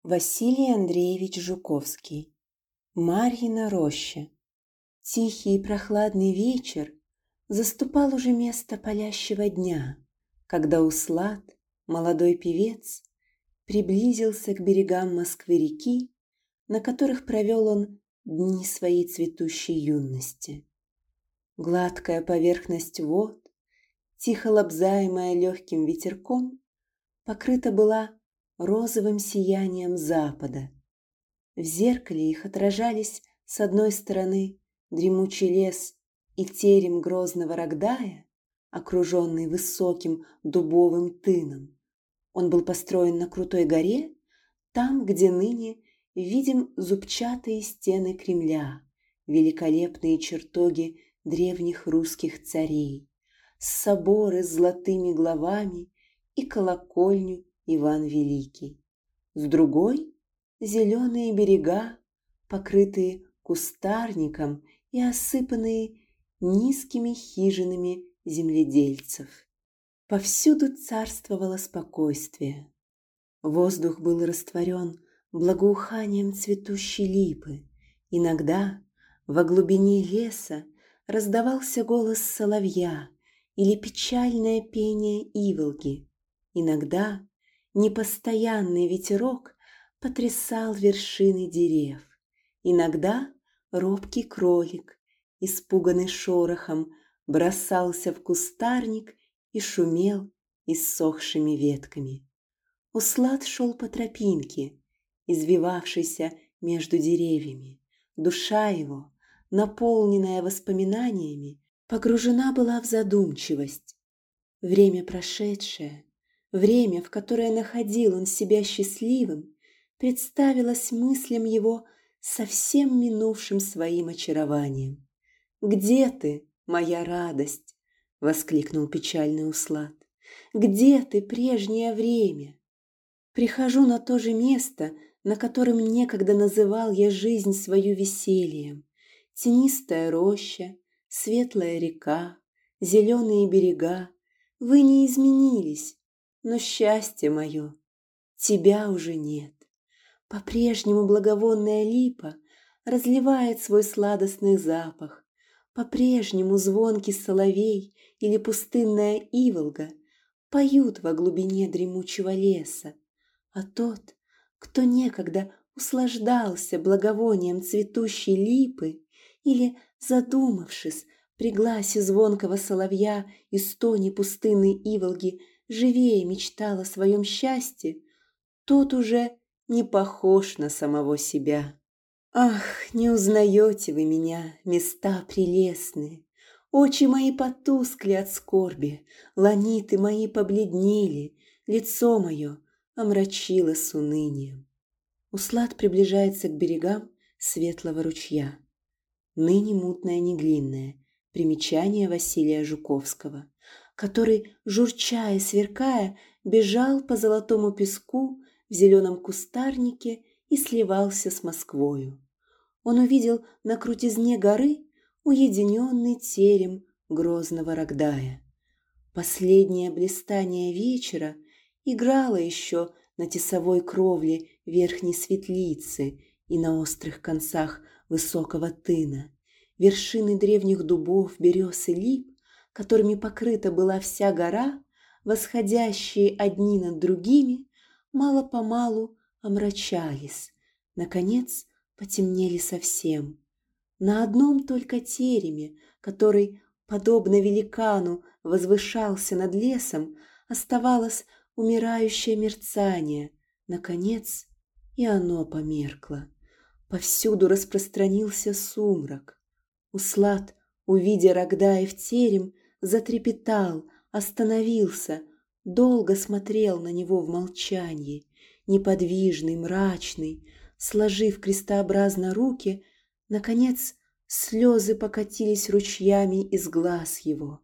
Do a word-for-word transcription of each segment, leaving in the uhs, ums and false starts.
Василий Андреевич Жуковский. Марьина роща. Тихий и прохладный вечер заступал уже место палящего дня, когда Услад, молодой певец, приблизился к берегам Москвы-реки, на которых провел он дни своей цветущей юности. Гладкая поверхность вод, тихо лобзаемая легким ветерком, покрыта была розовым сиянием запада. В зеркале их отражались с одной стороны дремучий лес и терем грозного Рогдая, окруженный высоким дубовым тыном. Он был построен на крутой горе, там, где ныне видим зубчатые стены Кремля, великолепные чертоги древних русских царей, соборы с золотыми главами и колокольню Иван Великий. С другой — зеленые берега, покрытые кустарником и осыпанные низкими хижинами земледельцев. Повсюду царствовало спокойствие. Воздух был растворен благоуханием цветущей липы. Иногда во глубине леса раздавался голос соловья или печальное пение иволги. Иногда непостоянный ветерок потрясал вершины дерев. Иногда робкий кролик, испуганный шорохом, бросался в кустарник и шумел иссохшими ветками. Услад шел по тропинке, извивавшейся между деревьями. Душа его, наполненная воспоминаниями, погружена была в задумчивость. Время прошедшее, время, в которое находил он себя счастливым, представилось мыслям его совсем минувшим своим очарованием. «Где ты, моя радость?» — воскликнул печальный Услад. «Где ты, прежнее время? Прихожу на то же место, на котором некогда называл я жизнь свою весельем. Тенистая роща, светлая река, зеленые берега. Вы не изменились, но счастье мое, тебя уже нет. По-прежнему благовонная липа разливает свой сладостный запах. По-прежнему звонкий соловей или пустынная иволга поют во глубине дремучего леса. А тот, кто некогда услаждался благовонием цветущей липы или, задумавшись, при гласе звонкого соловья и стоне пустынной иволги живее мечтал о своем счастье, тот уже не похож на самого себя. Ах, не узнаете вы меня, места прелестные! Очи мои потускли от скорби, ланиты мои побледнели, лицо мое омрачило с унынием. Услад приближается к берегам светлого ручья. Ныне мутная неглинная, примечание Василия Жуковского, который, журча и сверкая, бежал по золотому песку в зеленом кустарнике и сливался с Москвою. Он увидел на крутизне горы уединенный терем грозного Рогдая. Последнее блистание вечера играло еще на тесовой кровле верхней светлицы и на острых концах высокого тына. Вершины древних дубов, берез и лип, которыми покрыта была вся гора, восходящие одни над другими, мало-помалу омрачались, наконец потемнели совсем. На одном только тереме, который, подобно великану, возвышался над лесом, оставалось умирающее мерцание. Наконец и оно померкло. Повсюду распространился сумрак. Услад, увидя Рогдаев терем, затрепетал, остановился, долго смотрел на него в молчании, неподвижный, мрачный, сложив крестообразно руки. Наконец слезы покатились ручьями из глаз его.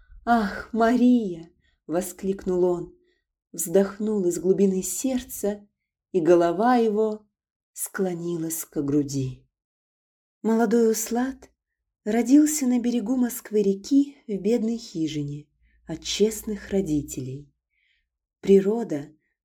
«Ах, Мария!» — воскликнул он, вздохнул из глубины сердца, и голова его склонилась к груди. Молодой Услад родился на берегу Москвы-реки в бедной хижине от честных родителей. Природа,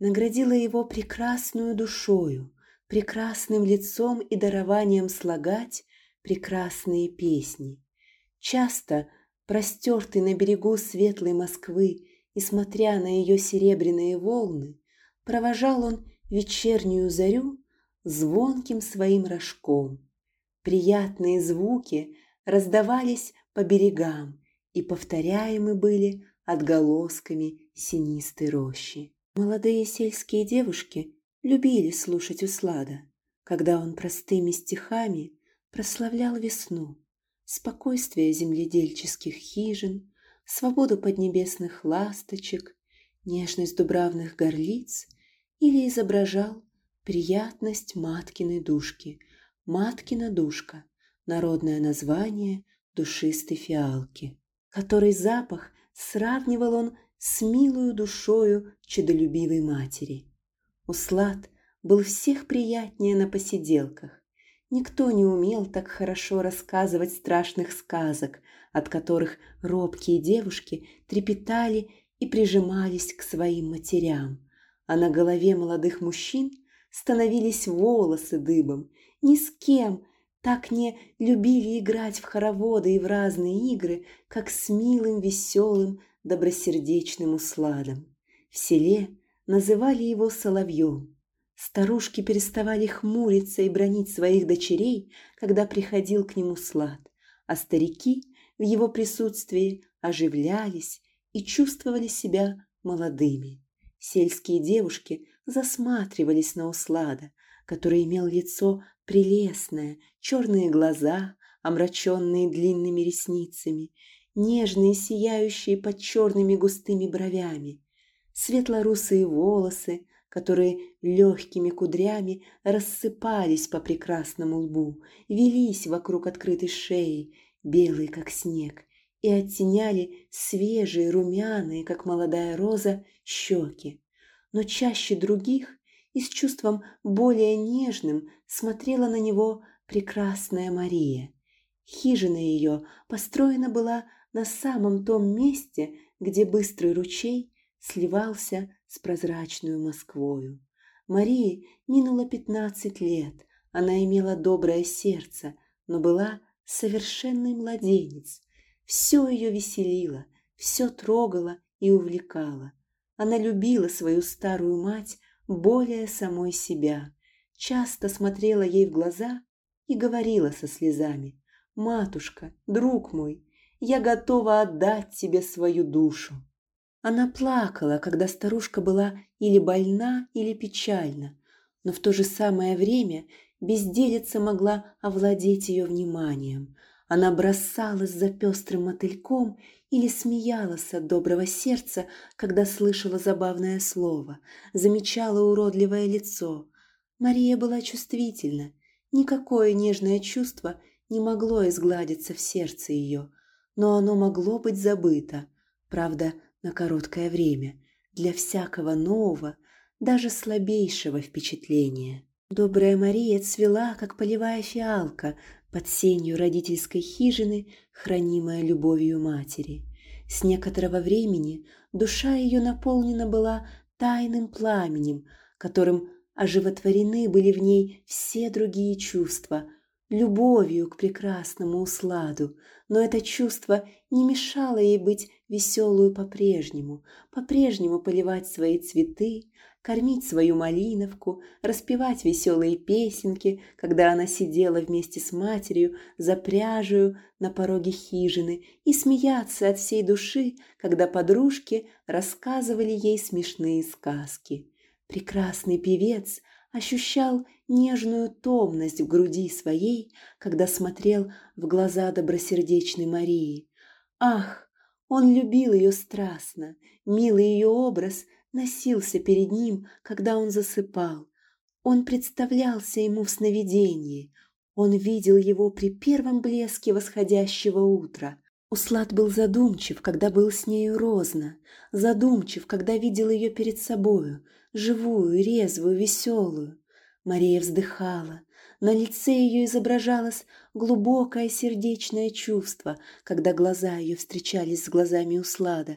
наградила его прекрасную душою, прекрасным лицом и дарованием слагать прекрасные песни. Часто, простертый на берегу светлой Москвы и смотря на ее серебряные волны, провожал он вечернюю зарю звонким своим рожком. Приятные звуки раздавались по берегам и повторяемы были отголосками синистой рощи. Молодые сельские девушки любили слушать Услада, когда он простыми стихами прославлял весну, спокойствие земледельческих хижин, свободу поднебесных ласточек, нежность дубравных горлиц или изображал приятность маткиной душки. Маткина душка – народное название душистой фиалки, который запах сравнивал он с милою душою чудолюбивой матери. Услад был всех приятнее на посиделках. Никто не умел так хорошо рассказывать страшных сказок, от которых робкие девушки трепетали и прижимались к своим матерям, а на голове молодых мужчин становились волосы дыбом. Ни с кем так не любили играть в хороводы и в разные игры, как с милым, веселым, добросердечным Усладом. В селе называли его Соловьем. Старушки переставали хмуриться и бранить своих дочерей, когда приходил к нему Услад, а старики в его присутствии оживлялись и чувствовали себя молодыми. Сельские девушки засматривались на Услада, который имел лицо прелестное, черные глаза, омраченные длинными ресницами, нежные, сияющие под черными густыми бровями, светло-русые волосы, которые легкими кудрями рассыпались по прекрасному лбу, велись вокруг открытой шеи, белые, как снег, и оттеняли свежие, румяные, как молодая роза, щеки. Но чаще других и с чувством более нежным смотрела на него прекрасная Мария. Хижина ее построена была на самом том месте, где быстрый ручей сливался с прозрачную Москвою. Марии минуло пятнадцать лет, она имела доброе сердце, но была совершенный младенец. Все ее веселило, все трогало и увлекало. Она любила свою старую мать более самой себя, часто смотрела ей в глаза и говорила со слезами: «Матушка, друг мой, я готова отдать тебе свою душу». Она плакала, когда старушка была или больна, или печальна, но в то же самое время безделица могла овладеть ее вниманием. Она бросалась за пестрым мотыльком или смеялась от доброго сердца, когда слышала забавное слово, замечала уродливое лицо. Мария была чувствительна, никакое нежное чувство не могло изгладиться в сердце ее, но оно могло быть забыто, правда, на короткое время, для всякого нового, даже слабейшего впечатления. Добрая Мария цвела, как полевая фиалка, под сенью родительской хижины, хранимая любовью матери. С некоторого времени душа ее наполнена была тайным пламенем, которым оживотворены были в ней все другие чувства, любовью к прекрасному Усладу, но это чувство не мешало ей быть веселую по-прежнему, по-прежнему поливать свои цветы, кормить свою малиновку, распевать веселые песенки, когда она сидела вместе с матерью за пряжею на пороге хижины, и смеяться от всей души, когда подружки рассказывали ей смешные сказки. Прекрасный певец ощущал нежную томность в груди своей, когда смотрел в глаза добросердечной Марии. Ах, он любил ее страстно, милый ее образ носился перед ним, когда он засыпал. Он представлялся ему в сновидении, он видел его при первом блеске восходящего утра. Услад был задумчив, когда был с нею розно, задумчив, когда видел ее перед собою, живую, резвую, веселую. Мария вздыхала, на лице ее изображалось глубокое сердечное чувство, когда глаза ее встречались с глазами Услада.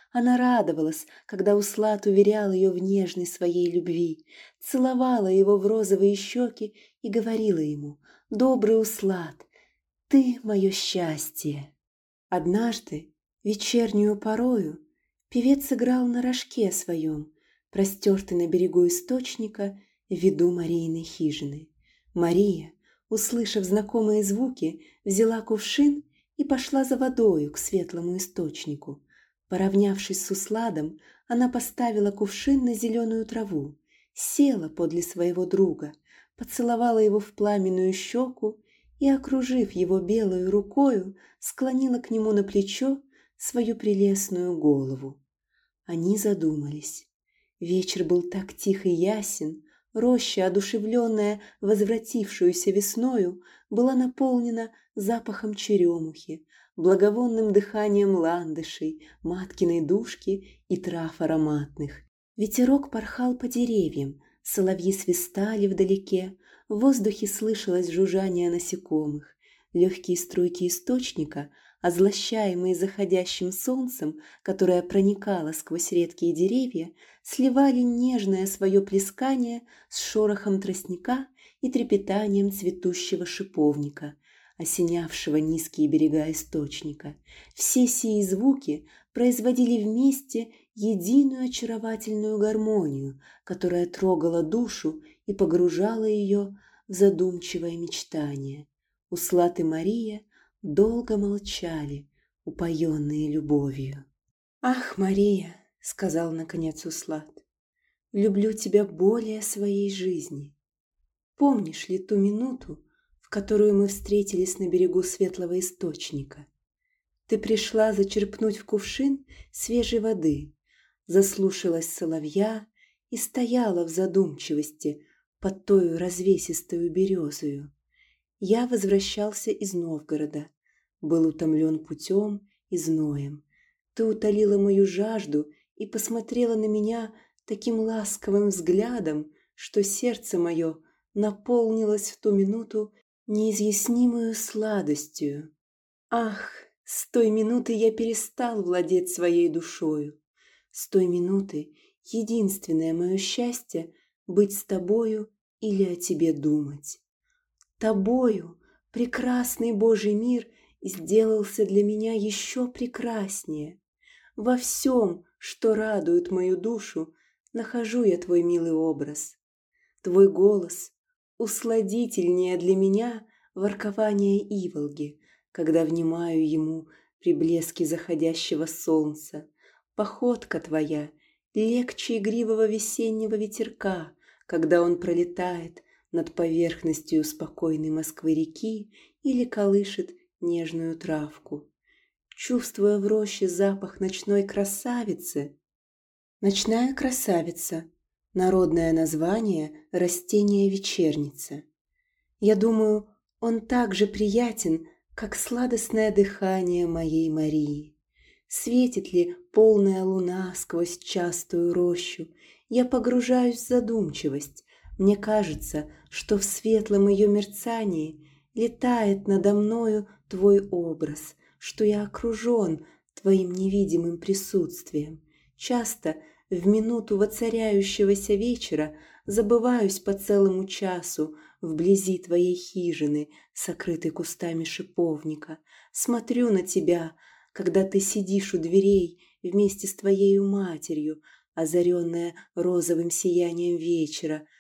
Она радовалась, когда Услад уверял ее в нежной своей любви, целовала его в розовые щеки и говорила ему: «Добрый Услад, ты мое счастье». Однажды, вечернюю порою, певец играл на рожке своем, простертый на берегу источника, в виду Марииной хижины. Мария, услышав знакомые звуки, взяла кувшин и пошла за водою к светлому источнику. Поравнявшись с Усладом, она поставила кувшин на зеленую траву, села подле своего друга, поцеловала его в пламенную щеку и, окружив его белою рукою, склонила к нему на плечо свою прелестную голову. Они задумались. Вечер был так тих и ясен, роща, одушевленная возвратившуюся весною, была наполнена запахом черемухи, благовонным дыханием ландышей, маткиной душки и трав ароматных. Ветерок порхал по деревьям, соловьи свистали вдалеке, в воздухе слышалось жужжание насекомых. Легкие струйки источника, озлощаемые заходящим солнцем, которое проникало сквозь редкие деревья, сливали нежное свое плескание с шорохом тростника и трепетанием цветущего шиповника, осенявшего низкие берега источника. Все сии звуки производили вместе единую очаровательную гармонию, которая трогала душу и погружала ее в задумчивое мечтание. Услад и Мария долго молчали, упоенные любовью. «Ах, Мария!» — сказал наконец Услад, — «люблю тебя более своей жизни. Помнишь ли ту минуту, в которую мы встретились на берегу светлого источника? Ты пришла зачерпнуть в кувшин свежей воды, заслушалась соловья и стояла в задумчивости под тою развесистою березою. Я возвращался из Новгорода, был утомлен путем и зноем. Ты утолила мою жажду и посмотрела на меня таким ласковым взглядом, что сердце мое наполнилось в ту минуту неизъяснимою сладостью. Ах, с той минуты я перестал владеть своей душою. С той минуты единственное мое счастье — быть с тобою или о тебе думать. Тобою прекрасный Божий мир сделался для меня еще прекраснее. Во всем, что радует мою душу, нахожу я твой милый образ. Твой голос усладительнее для меня воркования иволги, когда внимаю ему при блеске заходящего солнца. Походка твоя легче игривого весеннего ветерка, когда он пролетает над поверхностью спокойной Москвы-реки или колышет нежную травку. Чувствуя в роще запах ночной красавицы. Ночная красавица — народное название растения вечерница. Я думаю, он так же приятен, как сладостное дыхание моей Марии. Светит ли полная луна сквозь частую рощу, я погружаюсь в задумчивость. Мне кажется, что в светлом ее мерцании летает надо мною твой образ, что я окружен твоим невидимым присутствием. Часто в минуту воцаряющегося вечера забываюсь по целому часу вблизи твоей хижины, сокрытой кустами шиповника. Смотрю на тебя, когда ты сидишь у дверей вместе с твоею матерью, озаренная розовым сиянием вечера,